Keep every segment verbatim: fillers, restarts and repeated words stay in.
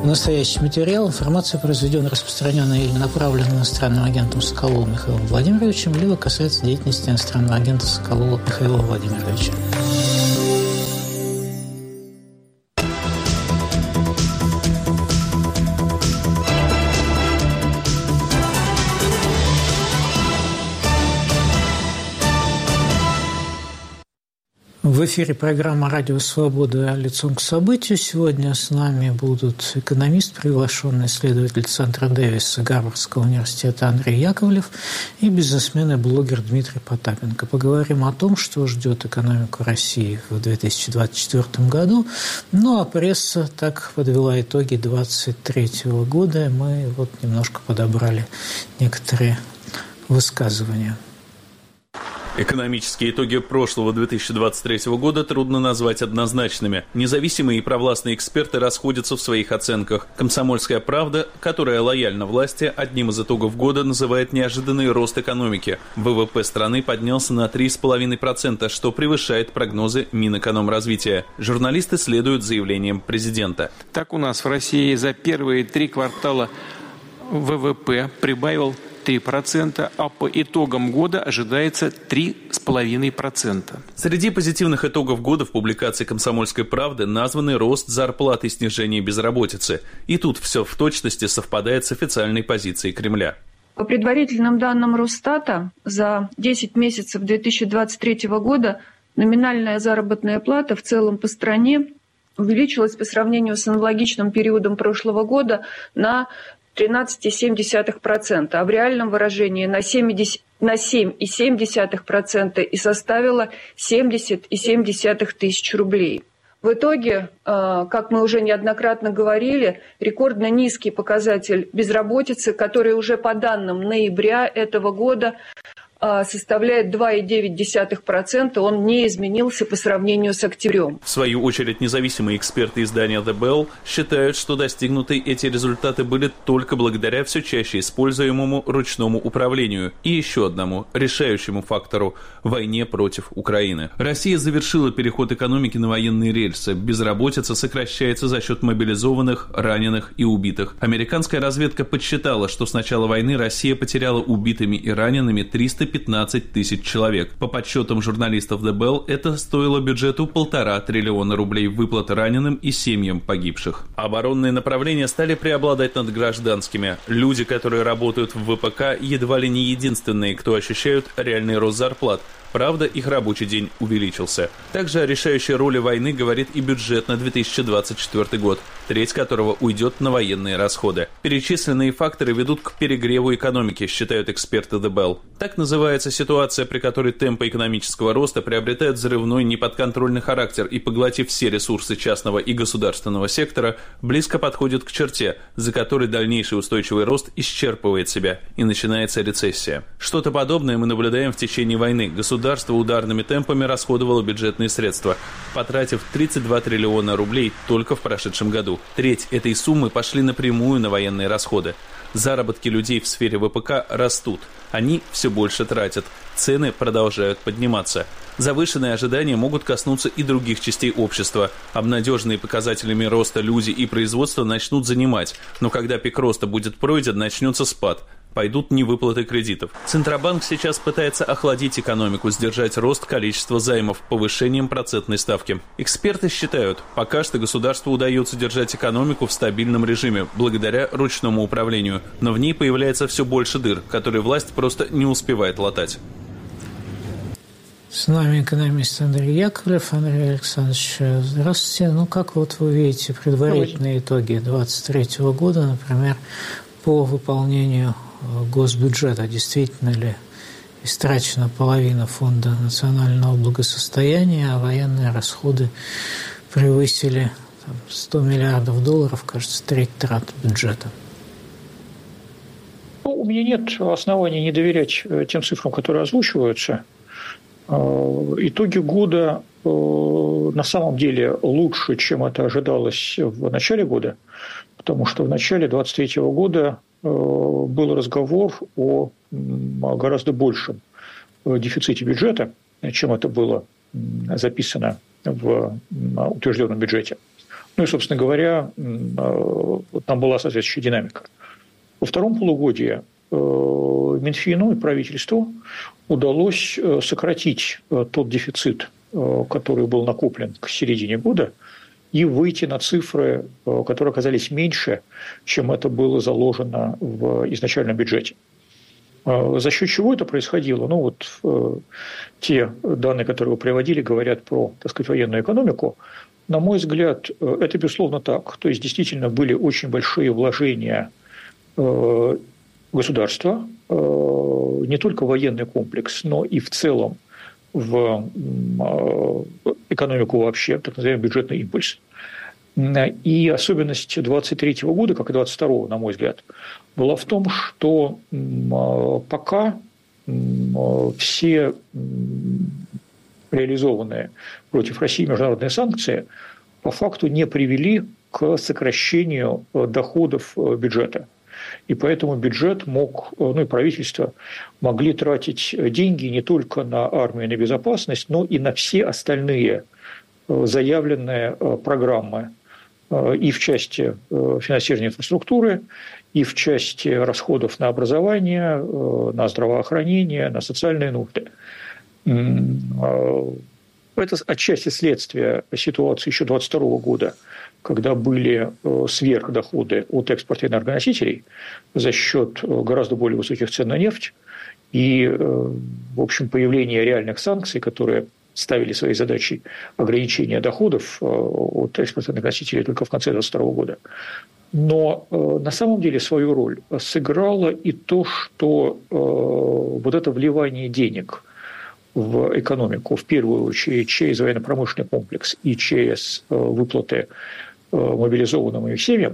Настоящий материал, информация произведена, распространенная или направлена иностранным агентом Соколовым Михаилом Владимировичем, либо касается деятельности иностранного агента Соколова Михаила Владимировича. В эфире программа «Радио Свобода. Лицом к событию». Сегодня с нами будут экономист, приглашенный исследователь Центра Дэвиса Гарвардского университета Андрей Яковлев и бизнесмен и блогер Дмитрий Потапенко. Поговорим о том, что ждет экономику России в две тысячи двадцать четвёртом году. Ну, а пресса так подвела итоги две тысячи двадцать третьего года. Мы вот немножко подобрали некоторые высказывания. Экономические итоги прошлого две тысячи двадцать третьего года трудно назвать однозначными. Независимые и провластные эксперты расходятся в своих оценках. «Комсомольская правда», которая лояльна власти, одним из итогов года называет неожиданный рост экономики. ВВП страны поднялся на три целых пять десятых процента, что превышает прогнозы Минэкономразвития. Журналисты следуют заявлениям президента. Так у нас в России за первые три квартала ВВП прибавил три процента, а по итогам года ожидается три целых пять десятых процента. Среди позитивных итогов года в публикации «Комсомольской правды» названы рост зарплат и снижение безработицы. И тут все в точности совпадает с официальной позицией Кремля. По предварительным данным Росстата, за десять месяцев две тысячи двадцать третьего года номинальная заработная плата в целом по стране увеличилась по сравнению с аналогичным периодом прошлого года на тринадцать целых семь десятых процента, а в реальном выражении на семь целых семь десятых процента и составила семьдесят целых семь десятых тысяч рублей. В итоге, как мы уже неоднократно говорили, рекордно низкий показатель безработицы, который уже по данным ноября этого года составляет два целых девять десятых процента, он не изменился по сравнению с октябрем. В свою очередь, независимые эксперты издания The Bell считают, что достигнутые эти результаты были только благодаря все чаще используемому ручному управлению и еще одному решающему фактору – войне против Украины. Россия завершила переход экономики на военные рельсы. Безработица сокращается за счет мобилизованных, раненых и убитых. Американская разведка подсчитала, что с начала войны Россия потеряла убитыми и ранеными триста пятнадцать тысяч человек. По подсчетам журналистов The Bell, это стоило бюджету полтора триллиона рублей выплат раненым и семьям погибших. Оборонные направления стали преобладать над гражданскими. Люди, которые работают в ВПК, едва ли не единственные, кто ощущают реальный рост зарплат. Правда, их рабочий день увеличился. Также о решающей роли войны говорит и бюджет на две тысячи двадцать четвёртый год, треть которого уйдет на военные расходы. Перечисленные факторы ведут к перегреву экономики, считают эксперты The Bell. Так называется ситуация, при которой темпы экономического роста приобретают взрывной неподконтрольный характер и, поглотив все ресурсы частного и государственного сектора, близко подходит к черте, за которой дальнейший устойчивый рост исчерпывает себя и начинается рецессия. Что-то подобное мы наблюдаем в течение войны. Государство Государство ударными темпами расходовало бюджетные средства, потратив тридцать два триллиона рублей только в прошедшем году. Треть этой суммы пошли напрямую на военные расходы. Заработки людей в сфере ВПК растут. Они все больше тратят. Цены продолжают подниматься. Завышенные ожидания могут коснуться и других частей общества. Обнадеженные показателями роста люди и производство начнут занимать. Но когда пик роста будет пройден, начнется спад. Пойдут невыплаты кредитов. Центробанк сейчас пытается охладить экономику, сдержать рост количества займов повышением процентной ставки. Эксперты считают, пока что государству удается держать экономику в стабильном режиме, благодаря ручному управлению. Но в ней появляется все больше дыр, которые власть просто не успевает латать. С нами экономист Андрей Яковлев. Андрей Александрович, здравствуйте. Ну, как вот вы видите предварительные итоги две тысячи двадцать третьего года, например, по выполнению госбюджета? Действительно ли истрачена половина фонда национального благосостояния, а военные расходы превысили там, сто миллиардов долларов, кажется, треть трат бюджета? Ну, у меня нет оснований не доверять тем цифрам, которые озвучиваются. Итоги года на самом деле лучше, чем это ожидалось в начале года, потому что в начале две тысячи двадцать третьего года был разговор о гораздо большем дефиците бюджета, чем это было записано в утвержденном бюджете. Ну и, собственно говоря, там была соответствующая динамика. Во втором полугодии Минфину и правительству удалось сократить тот дефицит, который был накоплен к середине года, и выйти на цифры, которые оказались меньше, чем это было заложено в изначальном бюджете. За счет чего это происходило? Ну, вот те данные, которые вы приводили, говорят про, так сказать, военную экономику. На мой взгляд, это безусловно так. То есть, действительно, были очень большие вложения государства, не только в военный комплекс, но и в целом в экономику вообще, так называемый бюджетный импульс. И особенность двадцать третьего года, как и двадцать второго, на мой взгляд, была в том, что пока все реализованные против России международные санкции по факту не привели к сокращению доходов бюджета. И поэтому бюджет мог, ну и правительство могли тратить деньги не только на армию и на безопасность, но и на все остальные заявленные программы и в части финансирования инфраструктуры, и в части расходов на образование, на здравоохранение, на социальные нужды. Это отчасти следствие ситуации еще двадцать второго года, когда были сверхдоходы от экспорта энергоносителей за счет гораздо более высоких цен на нефть и, в общем, появление реальных санкций, которые ставили своей задачей ограничения доходов от экспорта энергоносителей только в конце двадцать второго года. Но на самом деле свою роль сыграло и то, что вот это вливание денег в экономику, в первую очередь через военно-промышленный комплекс и через выплаты мобилизованным их семьям,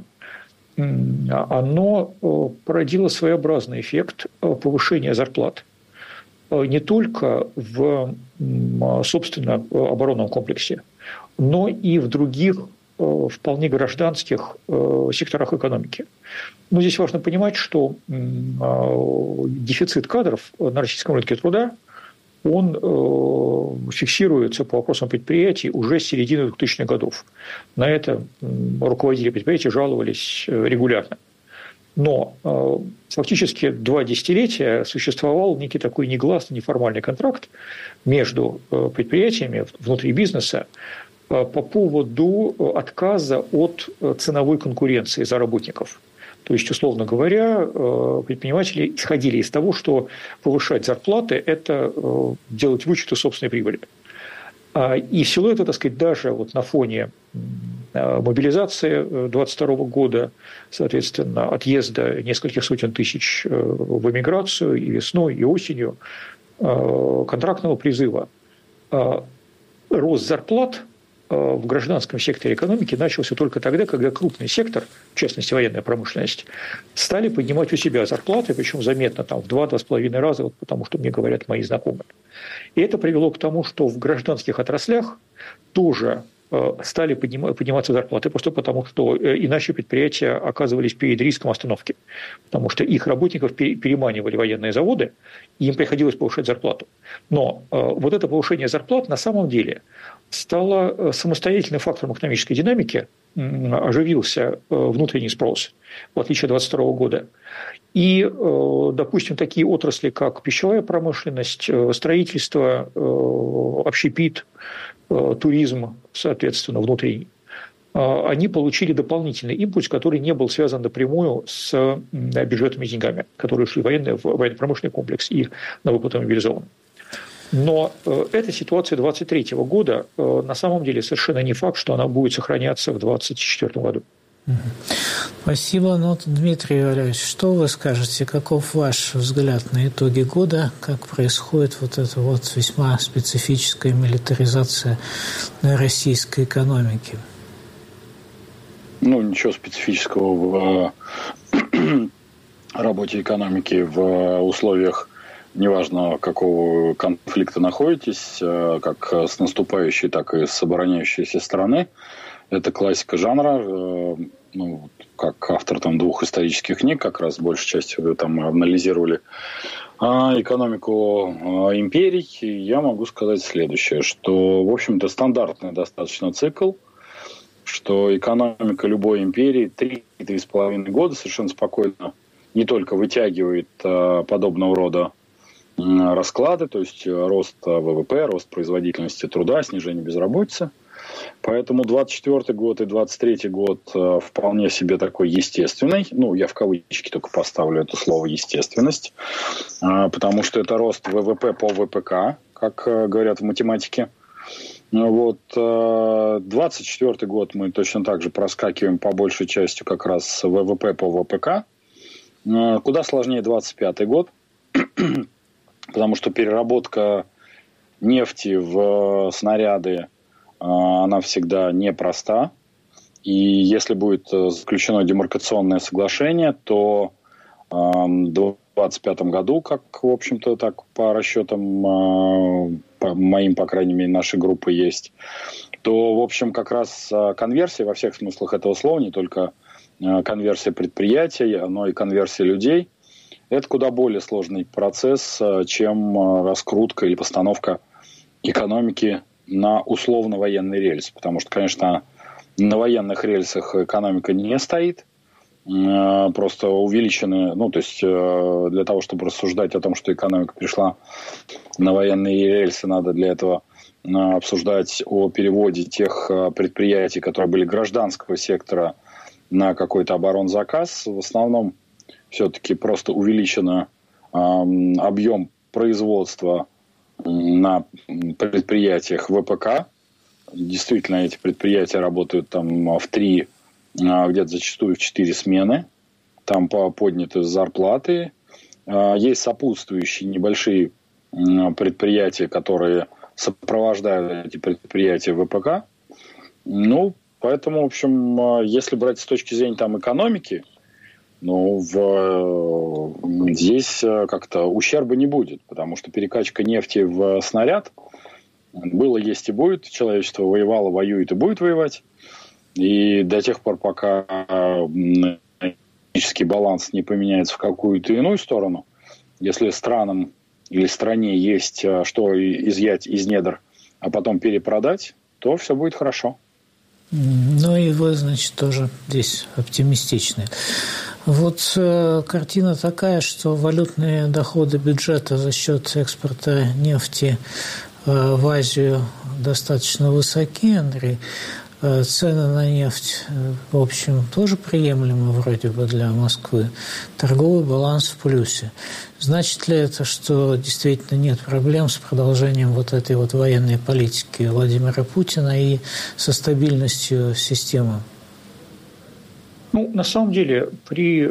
оно породило своеобразный эффект повышения зарплат не только в, собственно, оборонном комплексе, но и в других вполне гражданских секторах экономики. Но здесь важно понимать, что дефицит кадров на российском рынке труда он фиксируется по вопросам предприятий уже с середины двухтысячных годов. На это руководители предприятий жаловались регулярно. Но фактически два десятилетия существовал некий такой негласный, неформальный контракт между предприятиями внутри бизнеса по поводу отказа от ценовой конкуренции за работников. То есть, условно говоря, предприниматели исходили из того, что повышать зарплаты – это делать вычет из собственной прибыли. И все это, так сказать, даже вот на фоне мобилизации двадцать второго года, соответственно, отъезда нескольких сотен тысяч в эмиграцию и весной, и осенью, контрактного призыва, рост зарплат в гражданском секторе экономики начался только тогда, когда крупный сектор, в частности военная промышленность, стали поднимать у себя зарплаты, причем заметно там, в два-два с половиной раза, вот потому что мне говорят мои знакомые. И это привело к тому, что в гражданских отраслях тоже стали подниматься зарплаты, просто потому что иначе предприятия оказывались перед риском остановки, потому что их работников переманивали военные заводы, и им приходилось повышать зарплату. Но вот это повышение зарплат на самом деле стало самостоятельным фактором экономической динамики, оживился внутренний спрос, в отличие от двадцать второго года. И, допустим, такие отрасли, как пищевая промышленность, строительство, общепит, туризм, соответственно, внутренний, они получили дополнительный импульс, который не был связан напрямую с бюджетными деньгами, которые шли в военно-промышленный комплекс и на выплаты мобилизованным. Но эта ситуация двадцать третьего года на самом деле совершенно не факт, что она будет сохраняться в двадцать четвёртом году. Спасибо. Ну, Дмитрий Валерьевич, что вы скажете, каков ваш взгляд на итоги года, как происходит вот эта вот весьма специфическая милитаризация российской экономики? Ну, ничего специфического в работе экономики в условиях, неважно, какого конфликта находитесь, как с наступающей, так и с обороняющейся стороны. Это классика жанра. Ну, как автор там двух исторических книг, как раз большей частью вы там анализировали экономику империй, я могу сказать следующее, что, в общем-то, стандартный достаточно цикл. что экономика любой империи три-три с половиной года совершенно спокойно не только вытягивает э, подобного рода э, расклады, то есть рост ВВП, рост производительности труда, снижение безработицы. Поэтому двадцать четвёртый год и двадцать третий год э, вполне себе такой естественный. Ну, я в кавычки только поставлю это слово «естественность», э, потому что это рост ВВП по ВПК, как э, говорят в математике. Вот, двадцать четвёртый год мы точно так же проскакиваем по большей части как раз ВВП по ВПК. Куда сложнее двадцать пятый год, потому что переработка нефти в снаряды, она всегда непроста. И если будет заключено демаркационное соглашение, то в двадцать пятом году, как, в общем-то, так по расчетам по моим, по крайней мере, нашей группы есть, то, в общем, как раз конверсия во всех смыслах этого слова, не только конверсия предприятий, но и конверсия людей, это куда более сложный процесс, чем раскрутка или постановка экономики на условно-военный рельс. Потому что, конечно, на военных рельсах экономика не стоит, просто увеличены, ну, то есть для того, чтобы рассуждать о том, что экономика пришла на военные рельсы, надо для этого обсуждать о переводе тех предприятий, которые были гражданского сектора, на какой-то оборонзаказ. В основном все-таки просто увеличен объем производства на предприятиях ВПК. Действительно, эти предприятия работают там в три, где-то зачастую в четыре смены. Там подняты зарплаты. Есть сопутствующие небольшие предприятия, которые сопровождают эти предприятия ВПК. Ну, поэтому, в общем, если брать с точки зрения там экономики, ну, в, здесь как-то ущерба не будет, потому что перекачка нефти в снаряд было, есть и будет. Человечество воевало, воюет и будет воевать. И до тех пор, пока экономический баланс не поменяется в какую-то иную сторону, если странам или стране есть что изъять из недр, а потом перепродать, то все будет хорошо. Ну и вы, значит, тоже здесь оптимистичны. Вот э, картина такая, что валютные доходы бюджета за счет экспорта нефти э, в Азию достаточно высоки, Андрей. Э, цены на нефть, э, в общем, тоже приемлемы вроде бы для Москвы. Торговый баланс в плюсе. Значит ли это, что действительно нет проблем с продолжением вот этой вот военной политики Владимира Путина и со стабильностью системы? Ну, на самом деле, при э,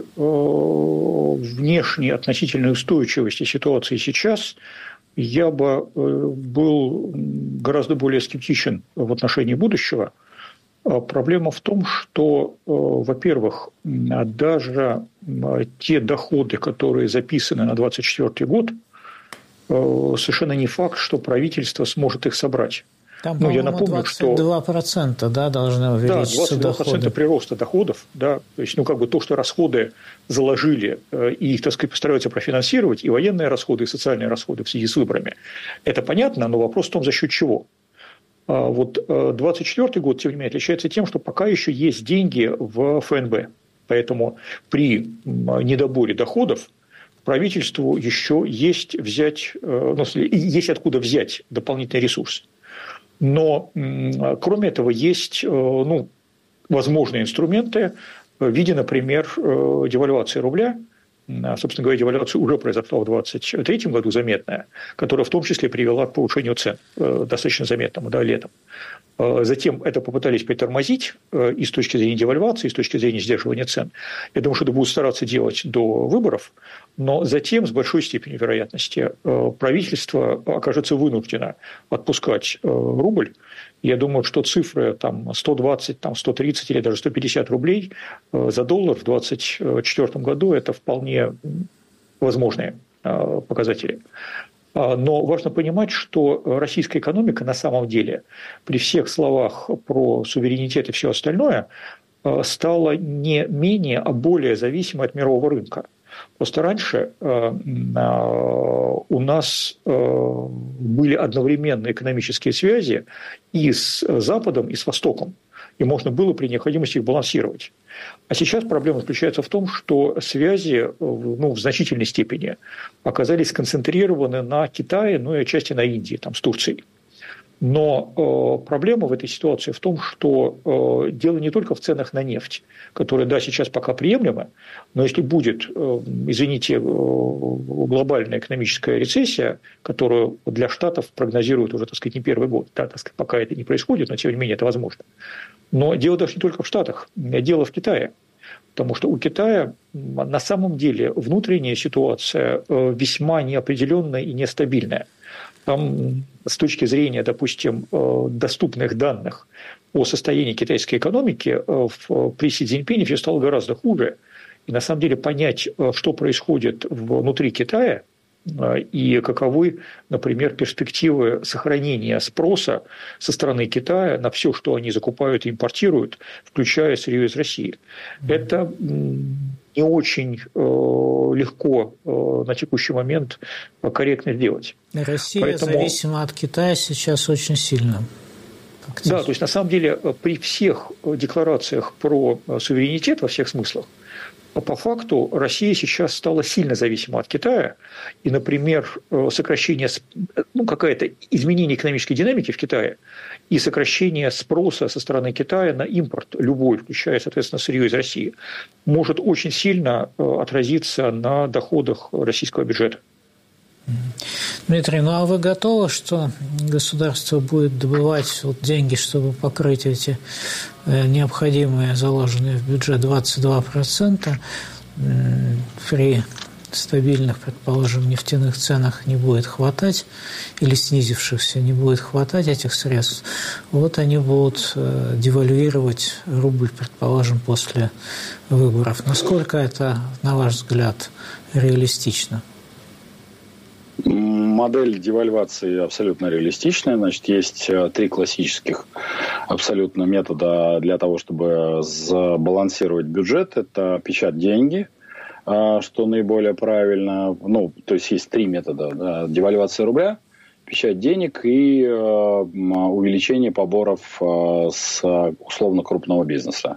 внешней относительной устойчивости ситуации сейчас я бы э, был гораздо более скептичен в отношении будущего. Проблема в том, что, во-первых, даже те доходы, которые записаны на двадцать четвёртый год, совершенно не факт, что правительство сможет их собрать. Там, ну, по-моему, я напомню, двадцать два процента, что... да, должны увеличиться да, двадцать два процента доходы. прироста доходов, да, то есть, ну, как бы то, что расходы заложили и их, так сказать, постараются профинансировать, и военные расходы, и социальные расходы в связи с выборами, это понятно, но вопрос в том, за счет чего. Вот двадцать четвёртый год, тем не менее, отличается тем, что пока еще есть деньги в ФНБ. Поэтому при недоборе доходов правительству еще есть, взять, ну, есть откуда взять дополнительный ресурс. Но, кроме этого, есть, ну, возможные инструменты в виде, например, девальвации рубля. Собственно говоря, девальвация уже произошла в двадцать третьем году заметная, которая в том числе привела к повышению цен достаточно заметному, да, летом. Затем это попытались притормозить и с точки зрения девальвации, и с точки зрения сдерживания цен. Я думаю, что это будут стараться делать до выборов, но затем с большой степенью вероятности правительство окажется вынуждено отпускать рубль. Я думаю, что цифры там, сто двадцать, там, сто тридцать или даже сто пятьдесят рублей за доллар в двадцать четвёртом году – это вполне возможные показатели. Но важно понимать, что российская экономика на самом деле при всех словах про суверенитет и все остальное стала не менее, а более зависимой от мирового рынка. Просто раньше у нас были одновременно экономические связи и с Западом, и с Востоком, и можно было при необходимости их балансировать. А сейчас проблема заключается в том, что связи, ну, в значительной степени оказались сконцентрированы на Китае, ну и отчасти на Индии, там, с Турцией. Но э, проблема в этой ситуации в том, что э, дело не только в ценах на нефть, которые, да, сейчас пока приемлемы, но если будет, э, извините, э, глобальная экономическая рецессия, которую для Штатов прогнозируют уже, так сказать, не первый год, да, так сказать, пока это не происходит, но тем не менее это возможно. Но дело даже не только в Штатах, дело в Китае. Потому что у Китая на самом деле внутренняя ситуация э, весьма неопределенная и нестабильная. Там, с точки зрения, допустим, доступных данных о состоянии китайской экономики, при Си Цзиньпине все стало гораздо хуже. И на самом деле понять, что происходит внутри Китая и каковы, например, перспективы сохранения спроса со стороны Китая на все, что они закупают и импортируют, включая сырье из России. Это не очень легко на текущий момент корректно сделать. Россия Поэтому... зависима от Китая сейчас очень сильно. Фактически. Да, то есть на самом деле при всех декларациях про суверенитет во всех смыслах, по факту Россия сейчас стала сильно зависима от Китая, и, например, сокращение, ну, какое-то изменение экономической динамики в Китае и сокращение спроса со стороны Китая на импорт любой, включая, соответственно, сырье из России, может очень сильно отразиться на доходах российского бюджета. Дмитрий, ну а вы готовы, что государство будет добывать вот деньги, чтобы покрыть эти необходимые, заложенные в бюджет двадцать два процента при стабильных, предположим, нефтяных ценах не будет хватать или снизившихся не будет хватать этих средств, вот они будут девальвировать рубль, предположим, после выборов. Насколько это, на ваш взгляд, реалистично? Модель девальвации абсолютно реалистичная. Значит, есть три классических абсолютно метода для того, чтобы забалансировать бюджет. Это печать деньги, что наиболее правильно. Ну, то есть есть три метода. Да, девальвация рубля, печать денег и увеличение поборов с условно крупного бизнеса.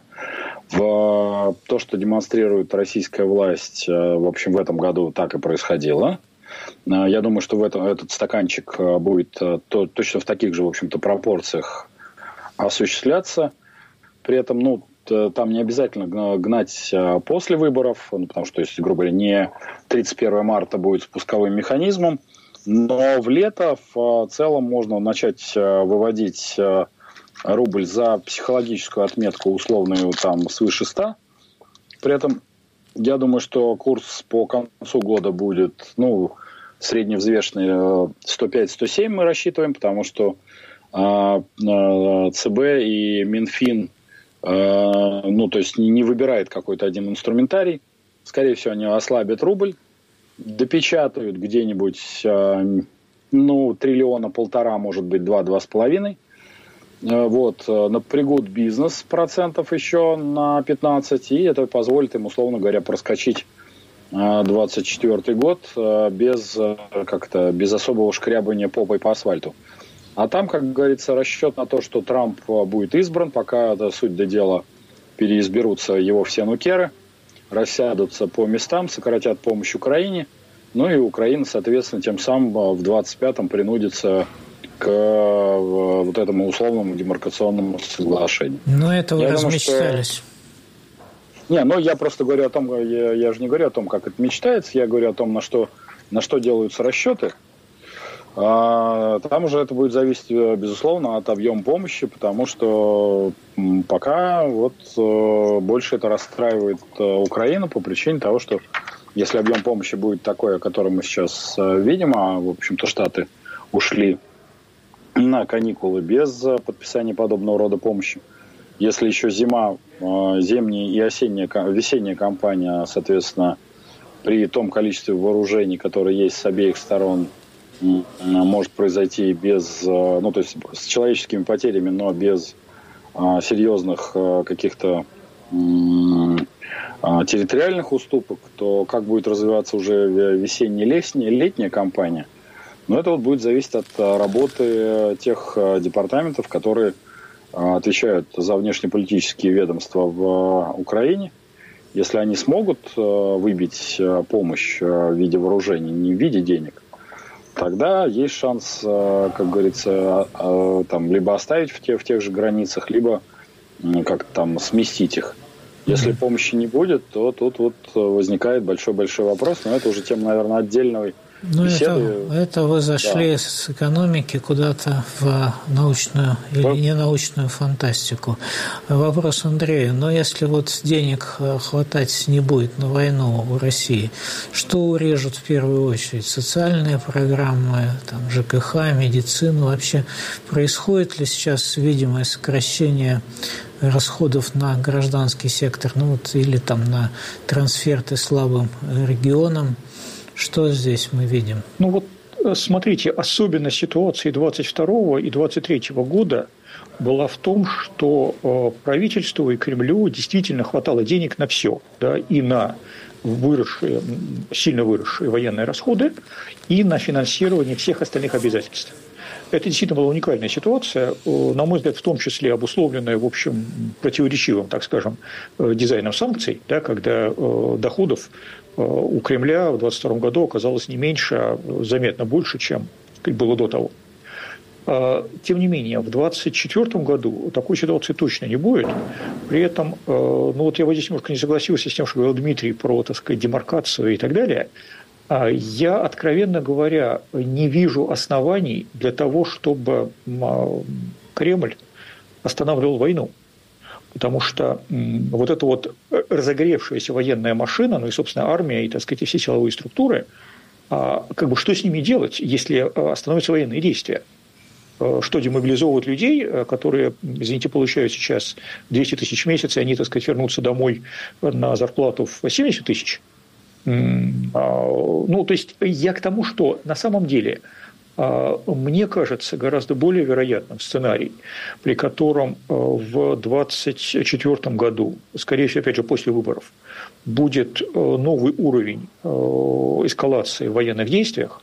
В то, что демонстрирует российская власть, в общем, в этом году так и происходило. Я думаю, что в этом, этот стаканчик будет то, точно в таких же, в общем-то, пропорциях осуществляться. При этом, ну, там не обязательно гнать после выборов, ну, потому что, если, грубо говоря, не тридцать первого марта будет спусковым механизмом, но в лето в целом можно начать выводить рубль за психологическую отметку условную там свыше ста. При этом я думаю, что курс по концу года будет, ну, средневзвешенный сто пять - сто семь мы рассчитываем, потому что э, э, ЦБ и Минфин, э, ну, то есть не, не выбирает какой-то один инструментарий. Скорее всего, они ослабят рубль, допечатают где-нибудь, э, ну, триллиона полтора, может быть, два - два с половиной. Вот, напрягут бизнес процентов еще на пятнадцать, и это позволит им, условно говоря, проскочить двадцать четвёртый год без, как-то, без особого шкрябания попой по асфальту. А там, как говорится, расчет на то, что Трамп будет избран, пока, да, суть до дела, переизберутся его все нукеры, рассядутся по местам, сократят помощь Украине, ну и Украина, соответственно, тем самым в двадцать пятом принудится к вот этому условному демаркационному соглашению. Но это вы я размечтались. Думаю, что... Не, ну я просто говорю о том, я, я же не говорю о том, как это мечтается, я говорю о том, на что, на что делаются расчеты. А, там уже это будет зависеть, безусловно, от объема помощи, потому что пока вот больше это расстраивает Украину по причине того, что если объем помощи будет такой, о котором мы сейчас видим, а, в общем-то, Штаты ушли на каникулы без подписания подобного рода помощи. Если еще зима, зимняя и осенняя, весенняя кампания, соответственно, при том количестве вооружений, которые есть с обеих сторон, может произойти без, ну, то есть с человеческими потерями, но без серьезных каких-то территориальных уступок, то как будет развиваться уже весенне-летняя летняя кампания, но это вот будет зависеть от работы тех департаментов, которые отвечают за внешнеполитические ведомства в Украине. Если они смогут выбить помощь в виде вооружений, не в виде денег, тогда есть шанс, как говорится, там, либо оставить в, те, в тех же границах, либо как-то там сместить их. Если mm-hmm. помощи не будет, то тут вот возникает большой-большой вопрос, но это уже тема, наверное, отдельной ну, беседы. Это, это вы зашли да. с экономики куда-то в научную или вот. ненаучную фантастику. Вопрос Андрею. Но если вот денег хватать не будет на войну у России, что урежут в первую очередь? Социальные программы, там, ЖКХ, медицину? Вообще происходит ли сейчас видимое сокращение расходов на гражданский сектор, ну вот, или там на трансферты слабым регионам? Что здесь мы видим? Ну вот смотрите, особенность ситуации двадцать второго и двадцать третьего года была в том, что правительству и Кремлю действительно хватало денег на все, да, и на выросшие, сильно выросшие военные расходы, и на финансирование всех остальных обязательств. Это действительно была уникальная ситуация, на мой взгляд, в том числе обусловленная, в общем, противоречивым, так скажем, дизайном санкций, да, когда доходов у Кремля в двадцать втором году оказалось не меньше, а заметно больше, чем было до того. Тем не менее, в двадцать четвёртом году такой ситуации точно не будет. При этом, ну вот я вот здесь немножко не согласился с тем, что говорил Дмитрий про, так сказать, демаркацию и так далее. Я, откровенно говоря, не вижу оснований для того, чтобы Кремль останавливал войну. Потому что вот эта вот разогревшаяся военная машина, ну и, собственно, армия и, так сказать, и все силовые структуры, как бы что с ними делать, если остановятся военные действия? Что, демобилизовывают людей, которые, извините, получают сейчас двести тысяч в месяц, и они, так сказать, вернутся домой на зарплату в семьдесят тысяч? Ну, то есть я к тому, что на самом деле мне кажется гораздо более вероятным сценарий, при котором в двадцать четвёртом году, скорее всего, опять же, после выборов, будет новый уровень эскалации в военных действиях.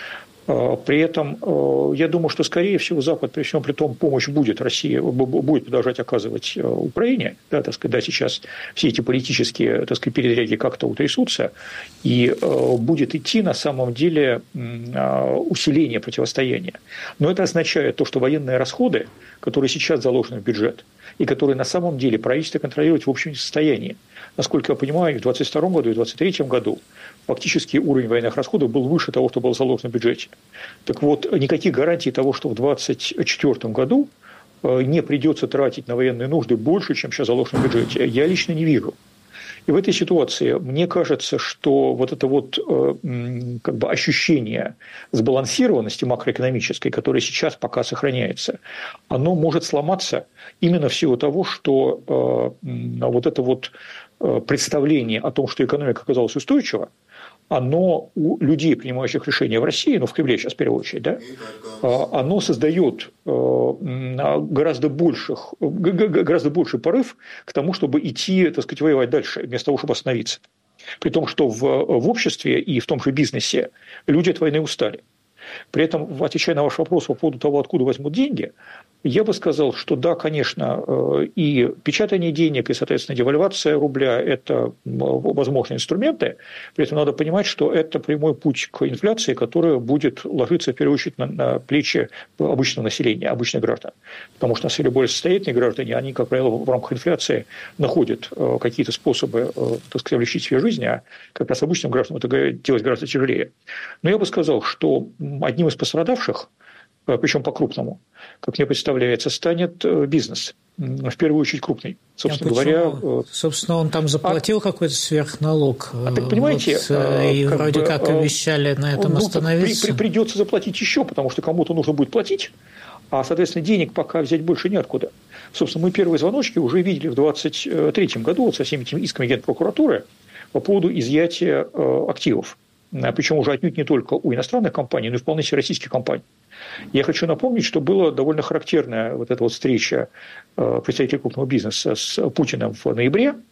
При этом, я думаю, что, скорее всего, Запад, при всем при том, помощь будет России, будет продолжать оказывать Украине. Да, так сказать, да, сейчас все эти политические, так сказать, передряги как-то утрясутся, и будет идти, на самом деле, усиление противостояния. Но это означает то, что военные расходы, которые сейчас заложены в бюджет, и которые на самом деле правительство контролировать в общем не в состоянии. Насколько я понимаю, в двадцать втором году и в двадцать третьем году фактически уровень военных расходов был выше того, что было заложено в бюджете. Так вот, никаких гарантий того, что в двадцать четвёртом году не придется тратить на военные нужды больше, чем сейчас заложено в бюджете, я лично не вижу. И в этой ситуации мне кажется, что вот это вот как бы ощущение сбалансированности макроэкономической, которое сейчас пока сохраняется, оно может сломаться именно в силу того, что вот это вот представление о том, что экономика оказалась устойчива, оно у людей, принимающих решения в России, ну, в Кремле сейчас в первую очередь, да, оно создает гораздо, больших, гораздо больший порыв к тому, чтобы идти, так сказать, воевать дальше, вместо того, чтобы остановиться. При том, что в, в обществе и в том же бизнесе люди от войны устали. При этом, отвечая на ваш вопрос по поводу того, откуда возьмут деньги, я бы сказал, что да, конечно, и печатание денег, и, соответственно, девальвация рубля – это возможные инструменты. При этом надо понимать, что это прямой путь к инфляции, которая будет ложиться, в первую очередь, на, на плечи обычного населения, обычных граждан. Потому что, на самом деле, более состоятельные граждане, они, как правило, в рамках инфляции находят какие-то способы, так сказать, облегчить себе жизнь, а как раз обычным гражданам это делать гораздо тяжелее. Но я бы сказал, что одним из пострадавших, причем по-крупному, как мне представляется, станет бизнес. В первую очередь крупный. Собственно а говоря, собственно, он там заплатил а, какой-то сверхналог. А так понимаете, вот, и как вроде бы, как обещали на этом ну, остановиться. При, при, придется заплатить еще, потому что кому-то нужно будет платить, а, соответственно, денег пока взять больше неоткуда. Собственно, мы первые звоночки уже видели в двадцать третьем году вот со всеми этими исками Генпрокуратуры по поводу изъятия активов. Причем уже отнюдь не только у иностранных компаний, но и вполне себе российских компаний. Я хочу напомнить, что была довольно характерная вот эта вот встреча представителей крупного бизнеса с Путиным в ноябре,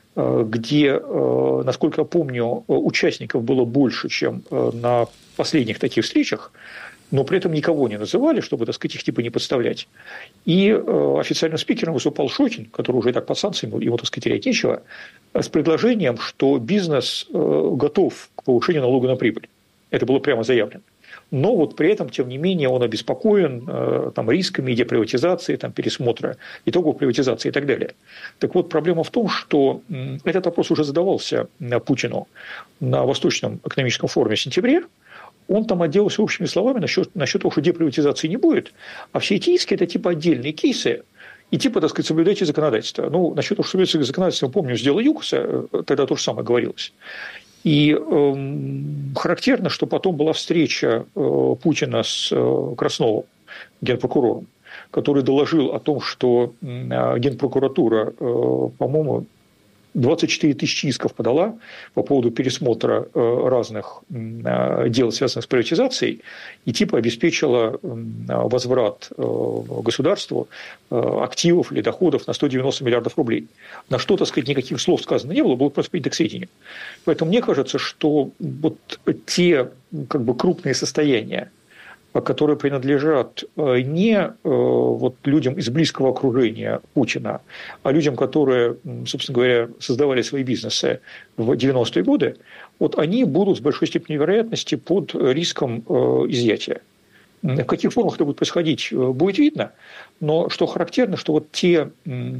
где, насколько я помню, участников было больше, чем на последних таких встречах, но при этом никого не называли, чтобы, так сказать, их типа не подставлять. И официальным спикером выступал Шокин, который уже и так под санкциями, ему, так сказать, терять нечего, с предложением, что бизнес готов к повышению налога на прибыль. Это было прямо заявлено. Но вот при этом, тем не менее, он обеспокоен там, рисками деприватизации, там, пересмотра итогов приватизации и так далее. Так вот, проблема в том, что этот вопрос уже задавался Путину на Восточном экономическом форуме в сентябре. Он там отделался общими словами насчет, насчет того, что деприватизации не будет, а все эти иски – это типа отдельные кейсы, и типа, так сказать, соблюдайте законодательство. Ну, насчет того, что соблюдайте законодательство, помню, с дела ЮКОСа, тогда то же самое говорилось. И э, характерно, что потом была встреча э, Путина с э, Красновым, генпрокурором, который доложил о том, что э, генпрокуратура, э, по-моему, двадцать четыре тысячи исков подала по поводу пересмотра разных дел, связанных с приватизацией, и типа обеспечила возврат государству активов или доходов на сто девяносто миллиардов рублей. На что, так сказать, никаких слов сказано не было, было просто принято к сведению. Поэтому мне кажется, что вот те как бы крупные состояния, которые принадлежат не вот людям из близкого окружения Путина, а людям, которые, собственно говоря, создавали свои бизнесы в девяностые годы, вот они будут с большой степенью вероятности под риском изъятия. В каких формах это будет происходить, будет видно, но что характерно, что вот те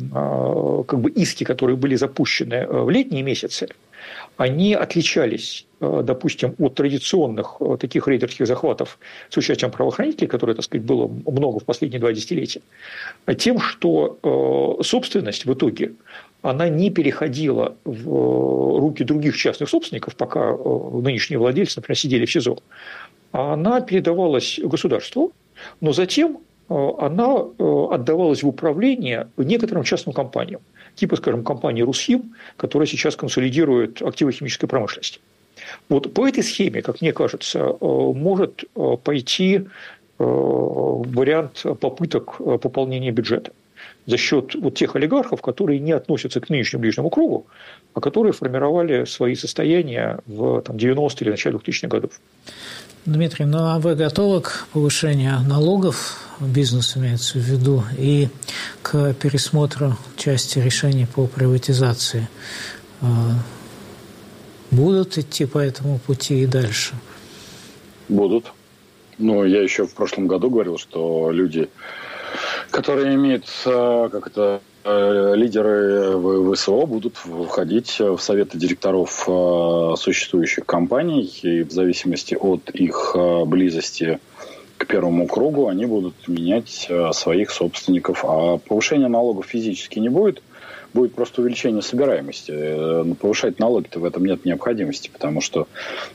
как бы иски, которые были запущены в летние месяцы, они отличались, допустим, от традиционных таких рейдерских захватов с участием правоохранителей, которые, так сказать, было много в последние два десятилетия, тем, что собственность в итоге она не переходила в руки других частных собственников, пока нынешние владельцы, например, сидели в СИЗО, а она передавалась государству, но затем она отдавалась в управление некоторым частным компаниям, типа, скажем, компании «Русхим», которая сейчас консолидирует активы химической промышленности. Вот по этой схеме, как мне кажется, может пойти вариант попыток пополнения бюджета за счет вот тех олигархов, которые не относятся к нынешнему ближнему кругу, а которые формировали свои состояния в там, девяностые или начале двухтысячных годов. Дмитрий, ну а вы готовы к повышению налогов, бизнес имеется в виду, и к пересмотру части решений по приватизации? Будут идти по этому пути и дальше? Будут. Но я еще в прошлом году говорил, что люди, которые имеют, как это, лидеры ВСО, будут входить в советы директоров существующих компаний, и в зависимости от их близости к первому кругу они будут менять своих собственников. А повышения налогов физически не будет, будет просто увеличение собираемости. Повышать налоги-то в этом нет необходимости, потому что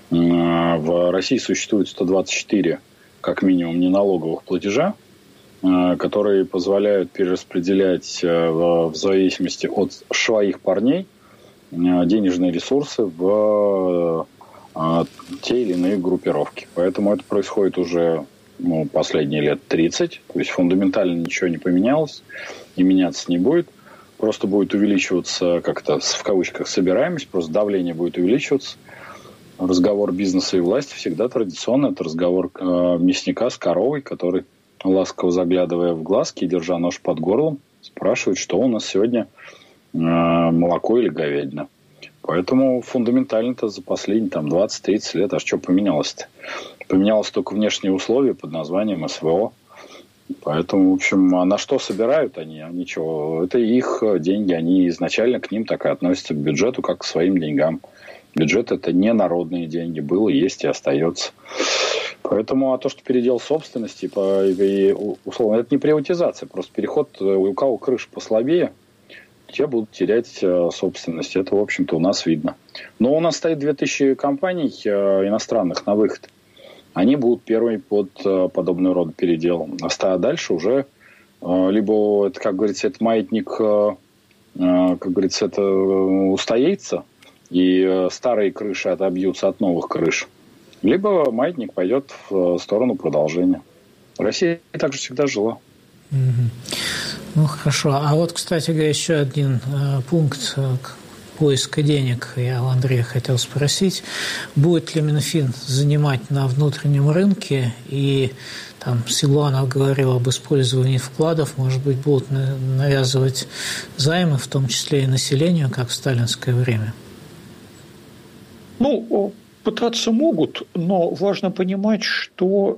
в России существует сто двадцать четыре, как минимум, неналоговых платежа, которые позволяют перераспределять в зависимости от своих парней денежные ресурсы в те или иные группировки. Поэтому это происходит уже ну, последние лет тридцать. То есть фундаментально ничего не поменялось и меняться не будет. Просто будет увеличиваться как-то в кавычках собираемость, просто давление будет увеличиваться. Разговор бизнеса и власти всегда традиционно. Это разговор мясника с коровой, который, ласково заглядывая в глазки и держа нож под горлом, спрашивает, что у нас сегодня э, молоко или говядина. Поэтому фундаментально-то за последние там, двадцать-тридцать лет, а что поменялось-то? Поменялось только внешние условия под названием СВО. Поэтому, в общем, а на что собирают они? А ничего. Это их деньги, они изначально к ним так и относятся, к бюджету, как к своим деньгам. Бюджет – это не народные деньги, было, есть и остается. Поэтому, а то, что передел собственности, и, условно, это не приватизация, просто переход, у кого крыша послабее, те будут терять собственность. Это, в общем-то, у нас видно. Но у нас стоит две тысячи компаний иностранных на выход. Они будут первыми под подобного рода передел. А дальше уже либо, это, как говорится, это маятник, как говорится, это устоится, и старые крыши отобьются от новых крыш, либо маятник пойдет в сторону продолжения. Россия так же всегда жила. Mm-hmm. Ну, хорошо. А вот, кстати говоря, еще один э, пункт э, поиска денег. Я у Андрея хотел спросить, будет ли Минфин занимать на внутреннем рынке, и там Силуанов говорил об использовании вкладов, может быть, будут навязывать займы, в том числе и населению, как в сталинское время? Ну, пытаться могут, но важно понимать, что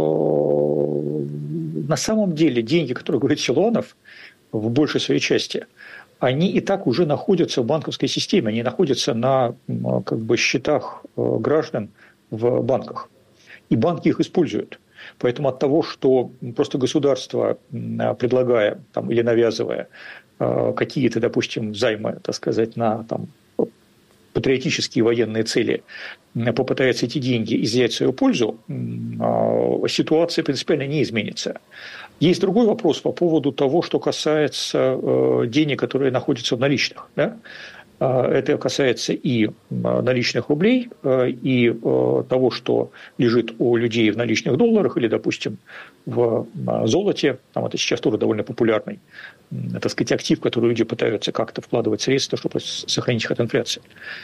э, на самом деле деньги, которые говорит Силуанов, в большей своей части, они и так уже находятся в банковской системе, они находятся на как бы, счетах граждан в банках, и банки их используют. Поэтому от того, что просто государство, предлагая там, или навязывая э, какие-то, допустим, займы, так сказать, на там, патриотические военные цели, попытается эти деньги изъять в свою пользу, ситуация принципиально не изменится. Есть другой вопрос по поводу того, что касается денег, которые находятся в наличных. Да? Это касается и наличных рублей, и того, что лежит у людей в наличных долларах или, допустим, в золоте. Там это сейчас тоже довольно популярный, так сказать, актив, который люди пытаются как-то вкладывать средства, чтобы сохранить их от инфляции.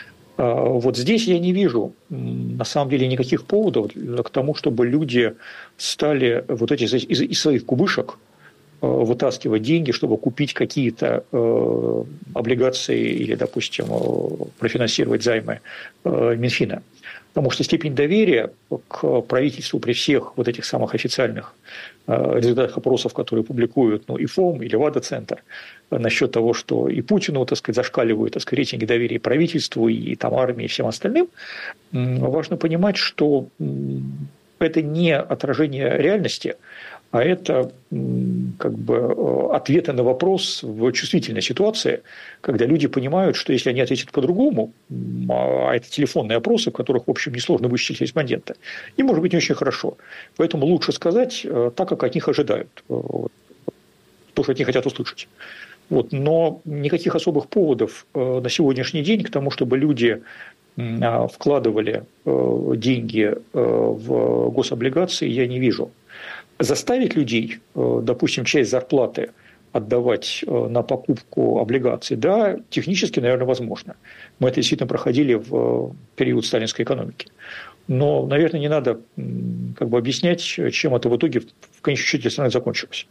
Вот здесь я не вижу, на самом деле, никаких поводов к тому, чтобы люди стали вот эти из своих кубышек вытаскивать деньги, чтобы купить какие-то э, облигации или, допустим, профинансировать займы э, Минфина. Потому что степень доверия к правительству при всех вот этих самых официальных э, результатах опросов, которые публикуют ну, и ФОМ, или ВАДА-центр, э, насчет того, что и Путину, так сказать, зашкаливают так сказать, рейтинги доверия правительству, и, и там, армии, и всем остальным, э, важно понимать, что э, это не отражение реальности, а это как бы ответы на вопрос в чувствительной ситуации, когда люди понимают, что если они ответят по-другому, а это телефонные опросы, в которых, в общем, несложно вычислить респондента, им может быть не очень хорошо. Поэтому лучше сказать так, как от них ожидают, то, что от них хотят услышать. Вот. Но никаких особых поводов на сегодняшний день к тому, чтобы люди вкладывали деньги в гособлигации, я не вижу. Заставить людей, допустим, часть зарплаты отдавать на покупку облигаций, да, технически, наверное, возможно. Мы это действительно проходили в период сталинской экономики. Но, наверное, не надо как бы объяснять, чем это в итоге в конечном счете страны закончилось.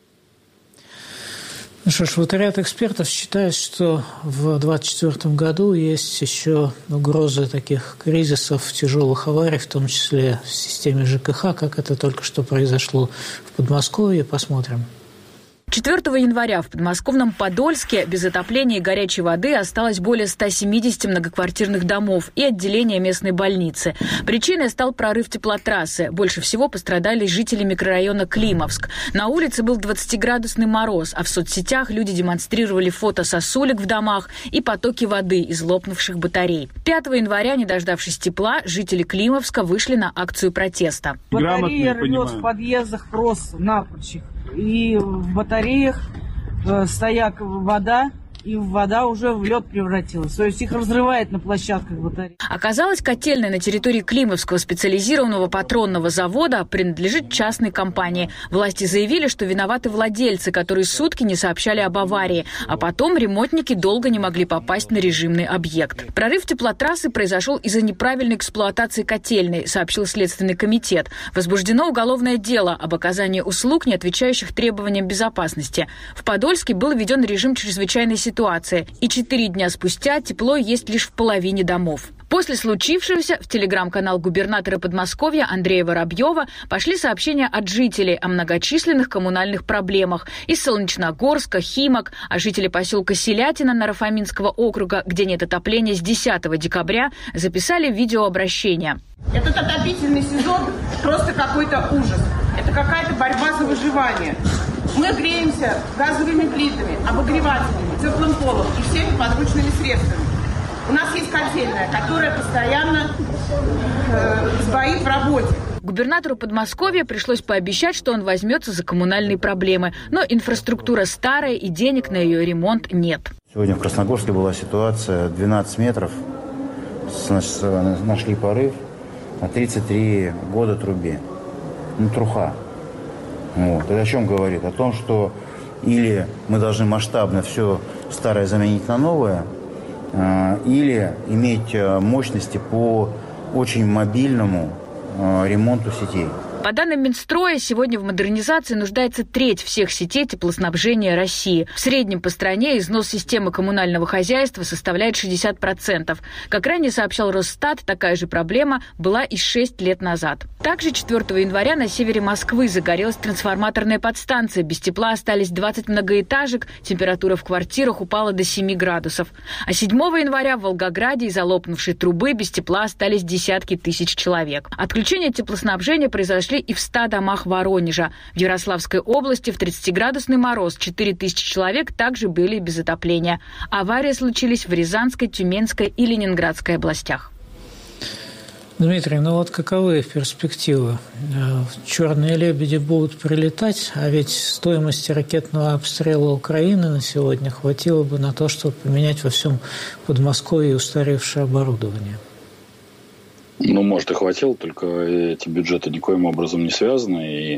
Ну что ж, вот ряд экспертов считает, что в двадцать четвёртом году есть еще угрозы таких кризисов, тяжелых аварий, в том числе в системе ЖКХ, как это только что произошло в Подмосковье. Посмотрим. четвёртого января в подмосковном Подольске без отопления и горячей воды осталось более ста семидесяти многоквартирных домов и отделения местной больницы. Причиной стал прорыв теплотрассы. Больше всего пострадали жители микрорайона Климовск. На улице был двадцатиградусный мороз, а в соцсетях люди демонстрировали фото сосулек в домах и потоки воды из лопнувших батарей. пятого января, не дождавшись тепла, жители Климовска вышли на акцию протеста. Батарея рвет в подъездах просто напрочь. И в батареях э, стоят вода, и вода уже в лед превратилась. То есть их разрывает на площадках батареи. Оказалось, котельная на территории Климовского специализированного патронного завода принадлежит частной компании. Власти заявили, что виноваты владельцы, которые сутки не сообщали об аварии. А потом ремонтники долго не могли попасть на режимный объект. Прорыв теплотрассы произошел из-за неправильной эксплуатации котельной, сообщил Следственный комитет. Возбуждено уголовное дело об оказании услуг, не отвечающих требованиям безопасности. В Подольске был введен режим чрезвычайной ситуации. Ситуация. И четыре дня спустя тепло есть лишь в половине домов. После случившегося в телеграм-канал губернатора Подмосковья Андрея Воробьева пошли сообщения от жителей о многочисленных коммунальных проблемах из Солнечногорска, Химок, а жители поселка Селятина Наро-Фоминского округа, где нет отопления с десятого декабря, записали видеообращение. Этот отопительный сезон просто какой-то ужас. Это какая-то борьба за выживание. Мы греемся газовыми плитами, обогревателями, теплым полом и всеми подручными средствами. У нас есть котельная, которая постоянно э, сбоит в работе. Губернатору Подмосковья пришлось пообещать, что он возьмется за коммунальные проблемы. Но инфраструктура старая и денег на ее ремонт нет. Сегодня в Красногорске была ситуация двенадцать метров. Нашли порыв на тридцать три года трубе. Ну, труха. Вот. Это о чем говорит? О том, что или мы должны масштабно все старое заменить на новое, или иметь мощности по очень мобильному ремонту сетей. По данным Минстроя, сегодня в модернизации нуждается треть всех сетей теплоснабжения России. В среднем по стране износ системы коммунального хозяйства составляет шестьдесят процентов. Как ранее сообщал Росстат, такая же проблема была и шесть лет назад. Также четвёртого января на севере Москвы загорелась трансформаторная подстанция. Без тепла остались двадцать многоэтажек, температура в квартирах упала до семи градусов. А седьмого января в Волгограде из-за лопнувшей трубы без тепла остались десятки тысяч человек. Отключение теплоснабжения произошло и в ста домах Воронежа. В Ярославской области в тридцатиградусный мороз четыре тысячи человек также были без отопления. Аварии случились в Рязанской, Тюменской и Ленинградской областях. Дмитрий, ну вот каковы перспективы? Черные лебеди будут прилетать, а ведь стоимости ракетного обстрела Украины на сегодня хватило бы на то, чтобы поменять во всем Подмосковье устаревшее оборудование. Ну, может, и хватило, только эти бюджеты никоим образом не связаны, и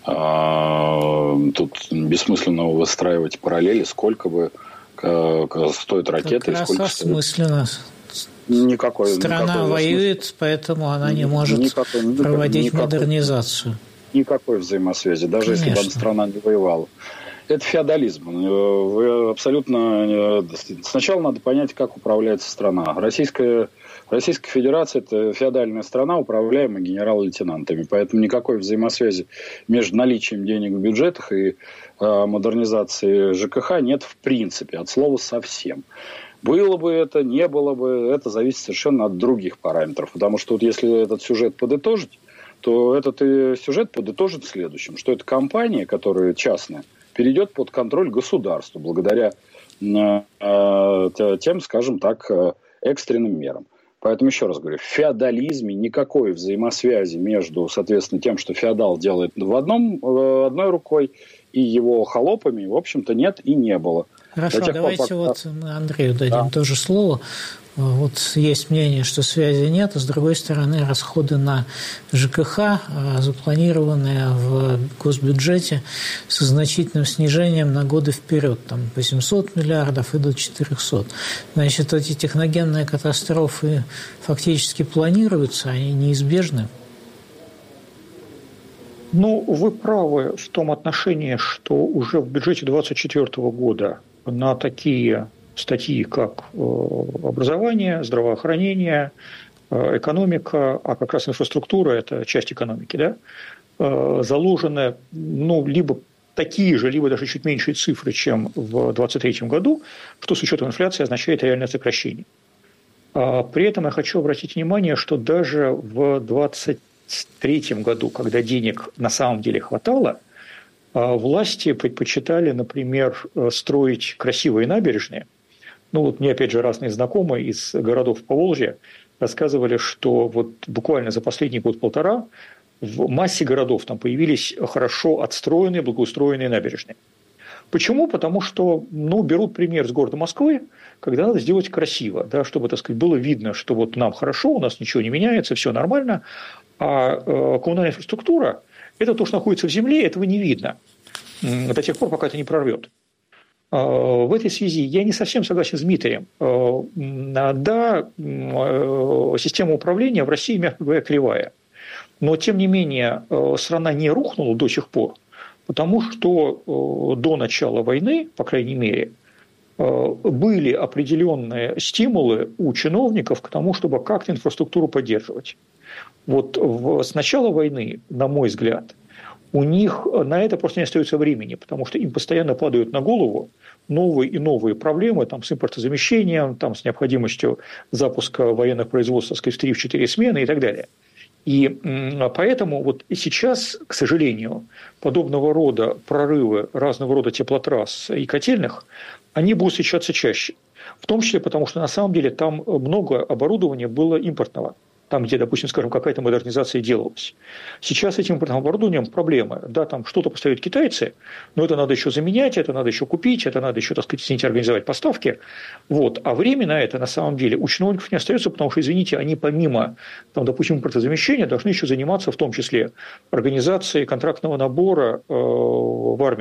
а, тут бессмысленно выстраивать параллели, сколько бы а, стоит ракета. Как раз сколько осмысленно. Никакой, Страна никакой воюет, смысла. Поэтому она не может никакой, проводить никакой, модернизацию. Никакой взаимосвязи, даже Конечно. Если бы страна не воевала. Это феодализм. Вы абсолютно... Сначала надо понять, как управляется страна. Российская... Российская Федерация – это феодальная страна, управляемая генерал-лейтенантами. Поэтому никакой взаимосвязи между наличием денег в бюджетах и э, модернизацией ЖКХ нет в принципе, от слова совсем. Было бы это, не было бы, это зависит совершенно от других параметров. Потому что вот если этот сюжет подытожить, то этот сюжет подытожит следующим, что это компания, которая частная, перейдет под контроль государства благодаря э, э, тем, скажем так, э, экстренным мерам. Поэтому еще раз говорю, в феодализме никакой взаимосвязи между, соответственно, тем, что феодал делает в одном, одной рукой, и его холопами, в общем-то, нет и не было. Хорошо, давайте пор, пока... вот Андрею дадим да. тоже слово. Вот есть мнение, что связи нет, а с другой стороны расходы на ЖКХ, запланированные в госбюджете со значительным снижением на годы вперед, там восемьсот миллиардов и до четырехсот. Значит, эти техногенные катастрофы фактически планируются, они неизбежны. Ну, вы правы в том отношении, что уже в бюджете двадцать четвёртого года на такие статьи, как образование, здравоохранение, экономика, а как раз инфраструктура – это часть экономики, да, заложены ну, либо такие же, либо даже чуть меньшие цифры, чем в двадцать третьем году, что с учетом инфляции означает реальное сокращение. При этом я хочу обратить внимание, что даже в двадцать третьем году, когда денег на самом деле хватало, власти предпочитали, например, строить красивые набережные. Ну, вот мне, опять же, разные знакомые из городов Поволжья рассказывали, что вот буквально за последний год-полтора в массе городов там появились хорошо отстроенные, благоустроенные набережные. Почему? Потому что, ну, берут пример с города Москвы, когда надо сделать красиво, да, чтобы, так сказать, было видно, что вот нам хорошо, у нас ничего не меняется, все нормально, а э, коммунальная инфраструктура – это то, что находится в земле, этого не видно до тех пор, пока это не прорвет. В этой связи я не совсем согласен с Дмитрием. Да, система управления в России, мягко говоря, кривая. Но, тем не менее, страна не рухнула до сих пор, потому что до начала войны, по крайней мере, были определенные стимулы у чиновников к тому, чтобы как-то инфраструктуру поддерживать. Вот с начала войны, на мой взгляд, у них на это просто не остается времени, потому что им постоянно падают на голову новые и новые проблемы там, с импортозамещением, там, с необходимостью запуска военных производств, так сказать, в три-четыре смены и так далее. И поэтому вот и сейчас, к сожалению, подобного рода прорывы разного рода теплотрасс и котельных, они будут встречаться чаще. В том числе потому, что на самом деле там много оборудования было импортного. Там, где, допустим, скажем, какая-то модернизация делалась. Сейчас с этим импортным оборудованием проблемы. Да, там что-то поставят китайцы, но это надо еще заменять, это надо еще купить, это надо еще, так сказать, извините, организовать поставки. Вот. А время на это, на самом деле, у чиновников не остается, потому что, извините, они помимо, там, допустим, импортозамещения должны еще заниматься в том числе организацией контрактного набора э, в армию.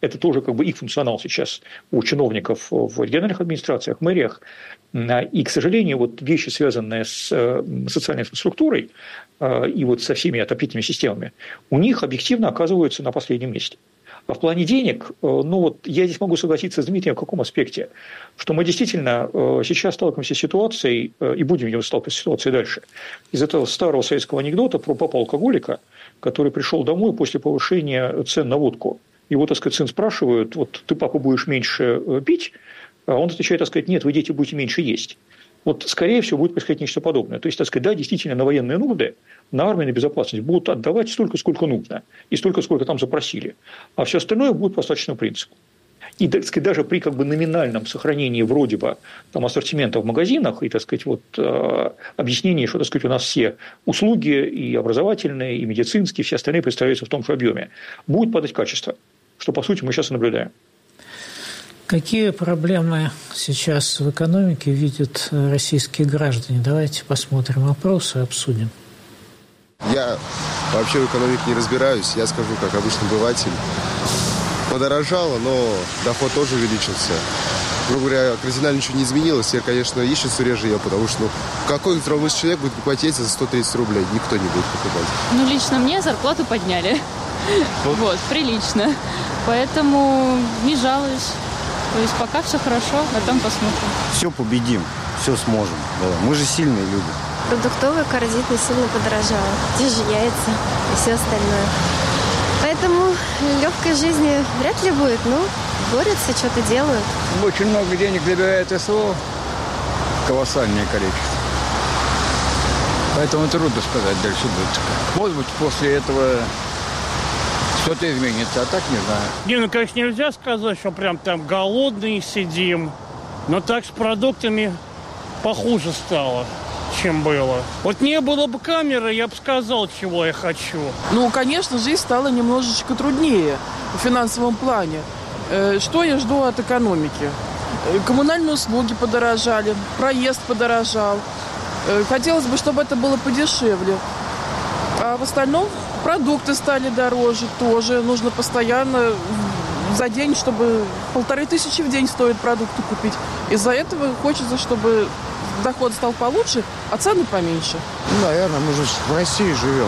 это тоже как бы их функционал сейчас у чиновников в региональных администрациях, мэриях. И, к сожалению, вот вещи, связанные с социальной инфраструктурой и вот со всеми отопительными системами, у них объективно оказываются на последнем месте. А в плане денег, ну вот я здесь могу согласиться с Дмитрием в каком аспекте, что мы действительно сейчас сталкиваемся с ситуацией, и будем ее сталкиваться с ситуацией дальше, из этого старого советского анекдота про папу-алкоголика, который пришел домой после повышения цен на водку. Его, так сказать, сын спрашивают, вот ты, папа, будешь меньше пить? А он отвечает, так сказать, нет, вы, дети, будете меньше есть. Вот, скорее всего, будет происходить нечто подобное. То есть, так сказать, да, действительно, на военные нужды, на армию, на безопасность будут отдавать столько, сколько нужно, и столько, сколько там запросили. А все остальное будет по остаточному принципу. И, так сказать, даже при как бы номинальном сохранении вроде бы там, ассортимента в магазинах и, так сказать, вот, э, объяснении, что, так сказать, у нас все услуги и образовательные, и медицинские, все остальные представляются в том же объеме, будет падать качество, что, по сути, мы сейчас и наблюдаем. Какие проблемы сейчас в экономике видят российские граждане? Давайте посмотрим опросы и обсудим. Я вообще в экономике не разбираюсь, я скажу, как обычный обыватель. Подорожало, но доход тоже увеличился. Грубо говоря, кардинально ничего не изменилось. Я, конечно, яичницу реже ел, потому что ну, какой здравомыслящий человек будет покупать яйца за сто тридцать рублей? Никто не будет покупать. Ну, лично мне зарплату подняли. Вот, вот прилично. Поэтому не жалуюсь. То есть пока все хорошо, а там посмотрим. Все победим, все сможем. Да. Мы же сильные люди. Продуктовая корзина сильно подорожала. Те же яйца и все остальное. Поэтому легкой жизни вряд ли будет. Ну, борются, что-то делают. Очень много денег забирает СВО. Колоссальное количество. Поэтому трудно сказать дальше будет. Может быть, после этого что-то изменится, а так не знаю. Не, ну, конечно, нельзя сказать, что прям там голодные сидим. Но так с продуктами похуже стало, чем было. Вот не было бы камеры, я бы сказал, чего я хочу. Ну, конечно, жизнь стала немножечко труднее в финансовом плане. Что я жду от экономики? Коммунальные услуги подорожали, проезд подорожал. Хотелось бы, чтобы это было подешевле. А в остальном продукты стали дороже тоже. Нужно постоянно за день, чтобы полторы тысячи в день стоит продукты купить. Из-за этого хочется, чтобы доход стал получше, а цены поменьше. Наверное, мы же в России живем.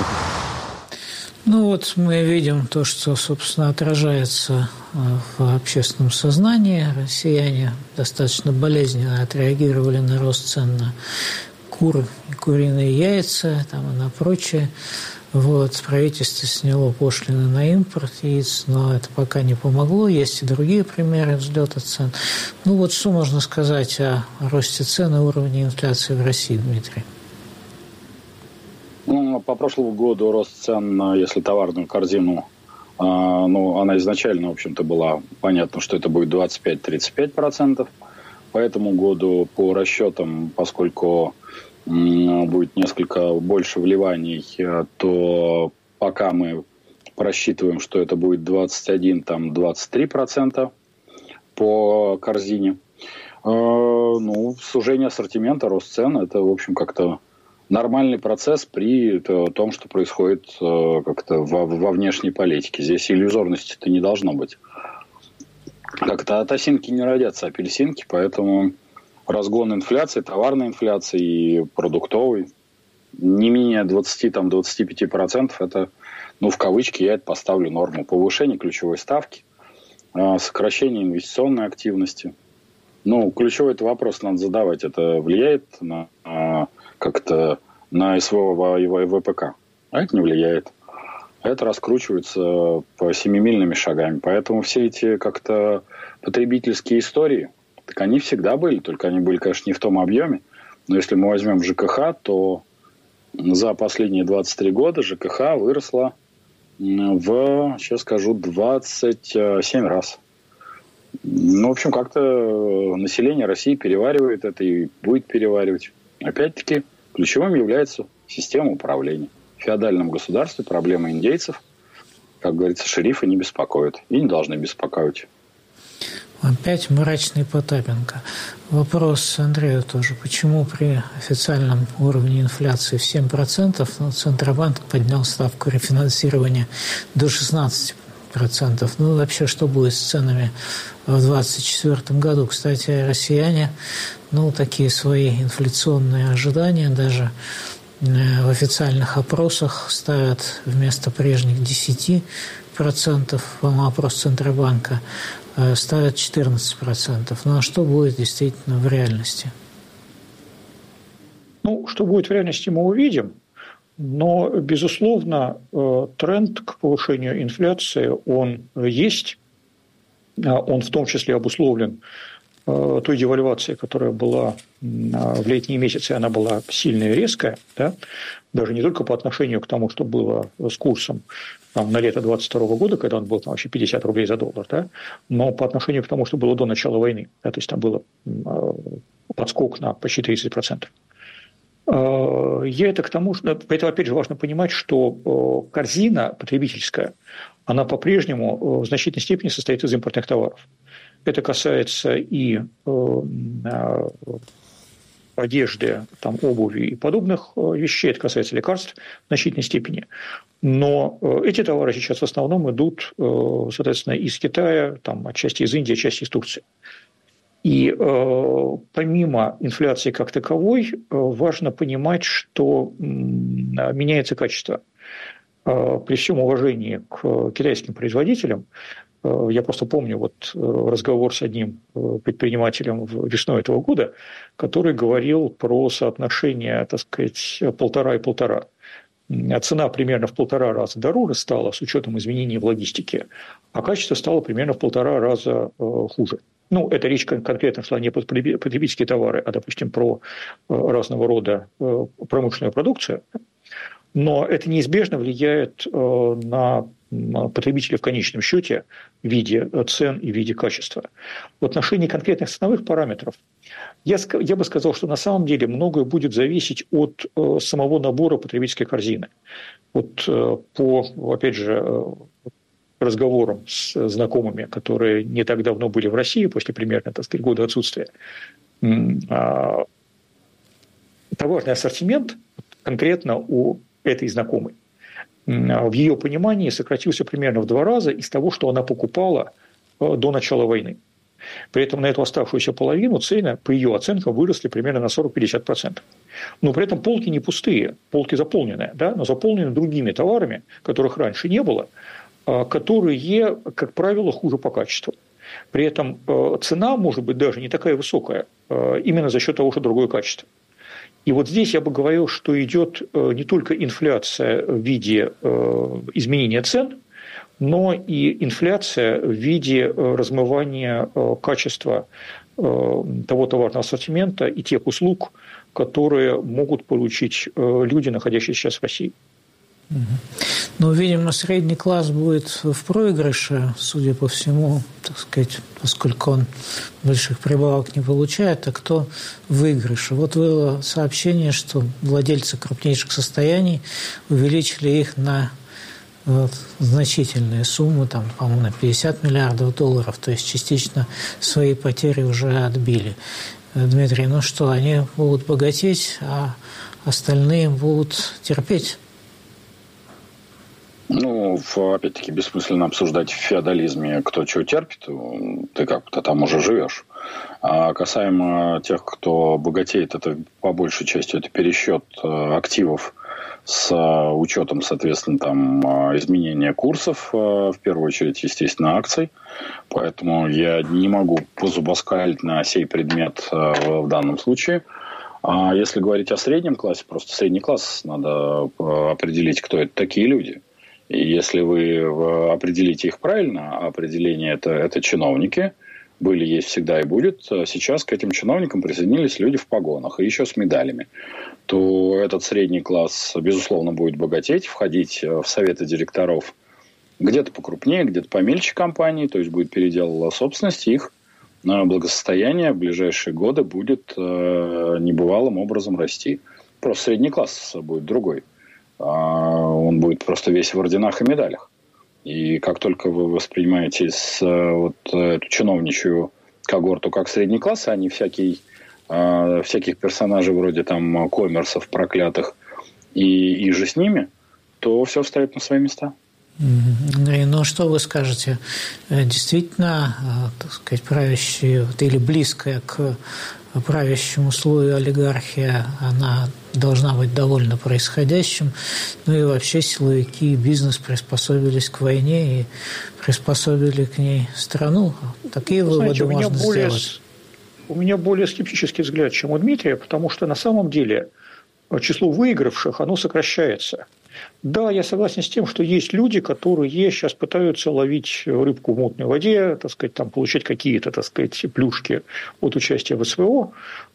Ну вот мы видим то, что, собственно, отражается в общественном сознании. Россияне достаточно болезненно отреагировали на рост цен на куры и куриные яйца там, и на прочее. Вот, правительство сняло пошлины на импорт яиц, но это пока не помогло. Есть и другие примеры взлета цен. Ну вот что можно сказать о росте цен и уровне инфляции в России, Дмитрий? Ну, по прошлому году рост цен на, если товарную корзину, э, ну, она изначально, в общем-то, была понятно, что это будет двадцать пять - тридцать пять процентов. По этому году, по расчетам, поскольку будет несколько больше вливаний, то пока мы просчитываем, что это будет двадцать один - двадцать три процента по корзине. Ну, сужение ассортимента, рост цен – это, в общем, как-то нормальный процесс при том, что происходит как-то во, во внешней политике. Здесь иллюзорности-то не должно быть. Как-то от осинки не родятся апельсинки, поэтому разгон инфляции, товарной инфляции и продуктовой не менее двадцать - двадцать пять процентов, это, ну, в кавычки, я это поставлю норму. Повышение ключевой ставки, сокращение инвестиционной активности. Ну, ключевой это вопрос надо задавать. Это влияет на как-то на СВО и ВПК? А это не влияет. Это раскручивается по семимильными шагами. Поэтому все эти как-то потребительские истории, так они всегда были, только они были, конечно, не в том объеме. Но если мы возьмем ЖКХ, то за последние двадцать три года ЖКХ выросла в, сейчас скажу, двадцать семь раз. Ну, в общем, как-то население России переваривает это и будет переваривать. Опять-таки, ключевым является система управления. В феодальном государстве проблемы индейцев, как говорится, шерифы не беспокоят и не должны беспокоить. Опять мрачный Потапенко. Вопрос Андрею тоже. Почему при официальном уровне инфляции в семь процентов Центробанк поднял ставку рефинансирования до шестнадцать процентов. Ну, вообще, что будет с ценами в двадцать четвёртом году? Кстати, россияне, ну, такие свои инфляционные ожидания даже в официальных опросах ставят вместо прежних десяти процентов, по-моему, опрос Центробанка, ставят четырнадцать процентов. Ну, а что будет действительно в реальности? Ну, что будет в реальности, мы увидим. Но, безусловно, тренд к повышению инфляции, он есть. Он в том числе обусловлен той девальвацией, которая была в летние месяцы, она была сильная и резкая, да? Даже не только по отношению к тому, что было с курсом там, на лето двадцать второго года, когда он был там, вообще пятьдесят рублей за доллар, да? Но по отношению к тому, что было до начала войны. Да? То есть там был подскок на почти тридцать процентов. Я это к тому, что, поэтому, опять же, важно понимать, что корзина потребительская, она по-прежнему в значительной степени состоит из импортных товаров. Это касается и одежды, там, обуви и подобных вещей, это касается лекарств в значительной степени. Но эти товары сейчас в основном идут, соответственно, из Китая, там, отчасти из Индии, отчасти из Турции. И э, помимо инфляции как таковой, э, важно понимать, что э, меняется качество. Э, при всем уважении к китайским производителям, э, я просто помню вот, э, разговор с одним предпринимателем весной этого года, который говорил про соотношение, так сказать, полтора и полтора. Цена примерно в полтора раза дороже стала с учетом изменений в логистике, а качество стало примерно в полтора раза э, хуже. Ну, это речь конкретно шла не про потребительские товары, а, допустим, про разного рода промышленную продукцию. Но это неизбежно влияет на потребителя в конечном счете в виде цен и в виде качества. В отношении конкретных ценовых параметров я, я бы сказал, что на самом деле многое будет зависеть от самого набора потребительской корзины. Вот по, опять же, разговором с знакомыми, которые не так давно были в России, после примерно, так сказать, года отсутствия, товарный ассортимент конкретно у этой знакомой в ее понимании сократился примерно в два раза из того, что она покупала до начала войны. При этом на эту оставшуюся половину цены, по ее оценкам, выросли примерно на сорок-пятьдесят процентов. Но при этом полки не пустые, полки заполненные, да, но заполнены другими товарами, которых раньше не было, которые, как правило, хуже по качеству. При этом цена может быть даже не такая высокая, именно за счет того, что другое качество. И вот здесь я бы говорил, что идет не только инфляция в виде изменения цен, но и инфляция в виде размывания качества того товарного ассортимента и тех услуг, которые могут получить люди, находящиеся сейчас в России. Ну, видимо, средний класс будет в проигрыше, судя по всему, так сказать, поскольку он больших прибавок не получает, а кто в выигрыше. Вот было сообщение, что владельцы крупнейших состояний увеличили их на вот, значительные суммы, там, по-моему, на пятьдесят миллиардов долларов, то есть частично свои потери уже отбили. Дмитрий, ну что, они будут богатеть, а остальные будут терпеть? Ну, опять-таки, бессмысленно обсуждать в феодализме, кто чего терпит, ты как-то там уже живешь. А касаемо тех, кто богатеет, это по большей части это пересчет активов с учетом, соответственно, там изменения курсов, в первую очередь, естественно, акций. Поэтому я не могу позубоскалить на сей предмет в данном случае. А если говорить о среднем классе, просто средний класс надо определить, кто это такие люди. И если вы определите их правильно, а определение это, это чиновники, были, есть, всегда и будет, сейчас к этим чиновникам присоединились люди в погонах и еще с медалями, то этот средний класс, безусловно, будет богатеть, входить в советы директоров где-то покрупнее, где-то помельче компаний, то есть будет передел собственности, их благосостояние в ближайшие годы будет небывалым образом расти. Просто средний класс будет другой. Он будет просто весь в орденах и медалях. И как только вы воспринимаете с, вот, эту чиновничью когорту как средний класс, а не всякий, э, всяких персонажей вроде там коммерсов проклятых и, и же с ними, то все встает на свои места. Ну, что вы скажете? Действительно, так сказать, правящие или близкая к правящему слою олигархия, она должна быть довольна происходящим. Ну и вообще силовики и бизнес приспособились к войне и приспособили к ней страну. Такие Вы выводы знаете, можно у меня более, сделать. У меня более скептический взгляд, чем у Дмитрия, потому что на самом деле число выигравших, оно сокращается. Да, я согласен с тем, что есть люди, которые сейчас пытаются ловить рыбку в мутной воде, так сказать, там, получать какие-то, так сказать, плюшки от участия в СВО,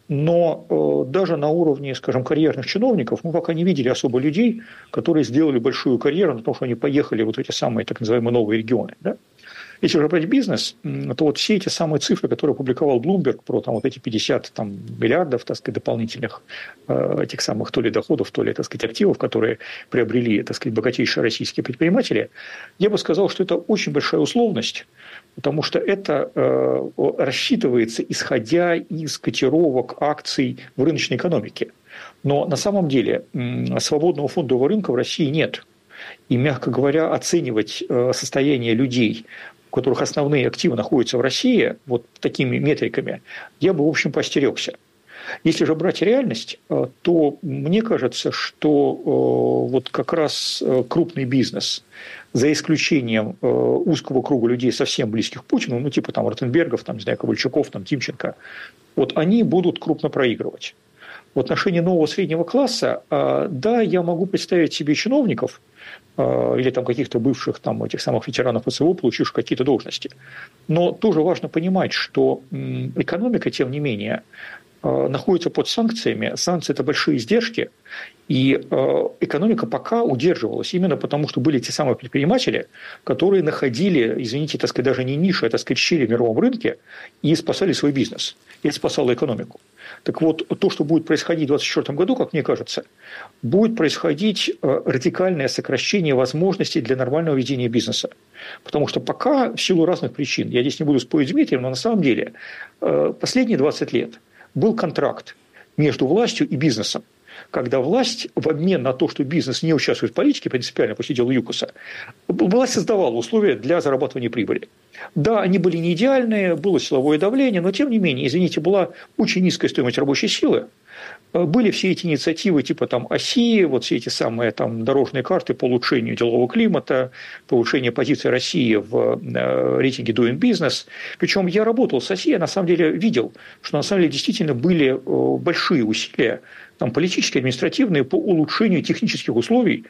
но э, даже на уровне, скажем, карьерных чиновников мы пока не видели особо людей, которые сделали большую карьеру на том, что они поехали вот в эти самые так называемые новые регионы, да? Если уже брать бизнес, то вот все эти самые цифры, которые опубликовал Bloomberg про там, вот эти пятьдесят там, миллиардов, так сказать, дополнительных э, этих самых то ли доходов, то ли, так сказать, активов, которые приобрели, так сказать, богатейшие российские предприниматели, я бы сказал, что это очень большая условность, потому что это э, рассчитывается, исходя из котировок акций в рыночной экономике. Но на самом деле э, свободного фондового рынка в России нет. И, мягко говоря, оценивать э, состояние людей, у которых основные активы находятся в России, вот такими метриками, я бы, в общем, поостерегся. Если же брать реальность, то мне кажется, что вот как раз крупный бизнес, за исключением узкого круга людей, совсем близких к Путину, ну, типа там Ротенбергов, там, не знаю, Ковальчуков, там, Тимченко, вот они будут крупно проигрывать. В отношении нового среднего класса, да, я могу представить себе чиновников, или там каких-то бывших там этих самых ветеранов СВО, получивших какие-то должности. Но тоже важно понимать, что экономика, тем не менее, находится под санкциями. Санкции – это большие издержки, и экономика пока удерживалась именно потому, что были те самые предприниматели, которые находили, извините, так сказать, даже не ниши, а, так сказать, щели в мировом рынке и спасали свой бизнес. И это спасало экономику. Так вот, то, что будет происходить в двадцать четвёртом году, как мне кажется, будет происходить радикальное сокращение возможностей для нормального ведения бизнеса. Потому что пока, в силу разных причин, я здесь не буду спорить с Дмитрием, но на самом деле последние двадцать лет был контракт между властью и бизнесом, когда власть в обмен на то, что бизнес не участвует в политике, принципиально после дела ЮКОСа, власть создавала условия для зарабатывания прибыли. Да, они были не идеальные, было силовое давление, но тем не менее, извините, была очень низкая стоимость рабочей силы. Были все эти инициативы типа там ОСИ, вот все эти самые там дорожные карты по улучшению делового климата, по улучшению позиции России в рейтинге Doing Business. Причем я работал с ОСИ, я на самом деле видел, что на самом деле действительно были большие усилия там, политические, административные по улучшению технических условий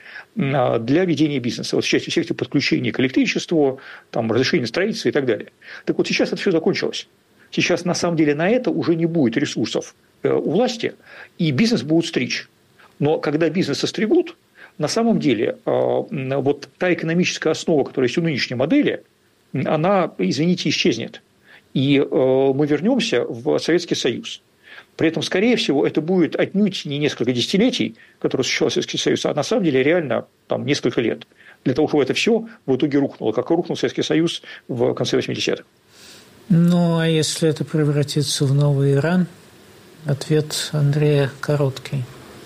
для ведения бизнеса. Вот в части всех этих подключений к электричеству, там, разрешения строительства и так далее. Так вот сейчас это все закончилось. Сейчас на самом деле на это уже не будет ресурсов у власти, и бизнес будут стричь. Но когда бизнес состригут, на самом деле вот та экономическая основа, которая есть у нынешней модели, она, извините, исчезнет. И мы вернемся в Советский Союз. При этом, скорее всего, это будет отнюдь не несколько десятилетий, которые существовал Советский Союз, а на самом деле реально там, несколько лет. Для того, чтобы это все в итоге рухнуло, как и рухнул Советский Союз в конце восьмидесятых. Ну, а если это превратится в новый Иран? Ответ Андрея короткий.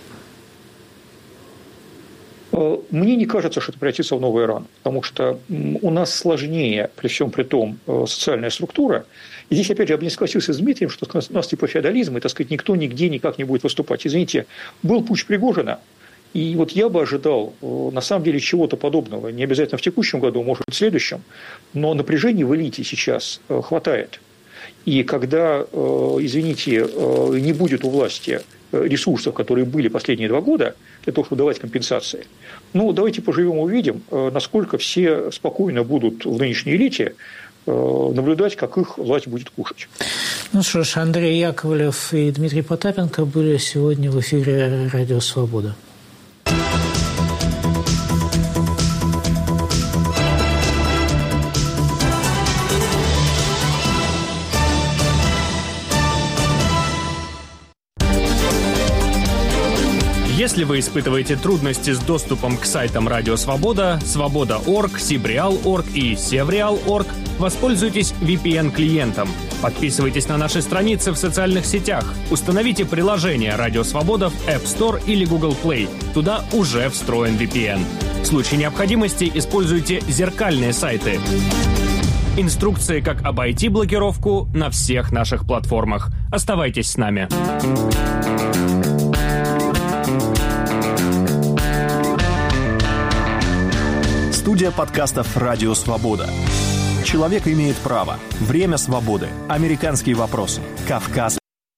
Мне не кажется, что это превратится в новый Иран, потому что у нас сложнее, при всем при том, социальная структура. И здесь, опять же, я бы не согласился с Дмитрием, что у нас типа феодализм, и, так сказать, никто нигде никак не будет выступать. Извините, был путч Пригожина, и вот я бы ожидал, на самом деле, чего-то подобного. Не обязательно в текущем году, может быть, в следующем, но напряжения в элите сейчас хватает. И когда, извините, не будет у власти ресурсов, которые были последние два года, для того, чтобы давать компенсации, ну, давайте поживем и увидим, насколько все спокойно будут в нынешней элите наблюдать, как их власть будет кушать. Ну что ж, Андрей Яковлев и Дмитрий Потапенко были сегодня в эфире «Радио Свобода». Если вы испытываете трудности с доступом к сайтам Радио Свобода, Свобода точка орг, Сибреал точка орг и Севреал точка орг, воспользуйтесь ви пи эн-клиентом. Подписывайтесь на наши страницы в социальных сетях. Установите приложение Радио Свобода в App Store или Google Play. Туда уже встроен ви пи эн. В случае необходимости используйте зеркальные сайты. Инструкции, как обойти блокировку, на всех наших платформах. Оставайтесь с нами. Студия подкастов «Радио Свобода». Человек имеет право. Время свободы. Американские вопросы. Кавказ.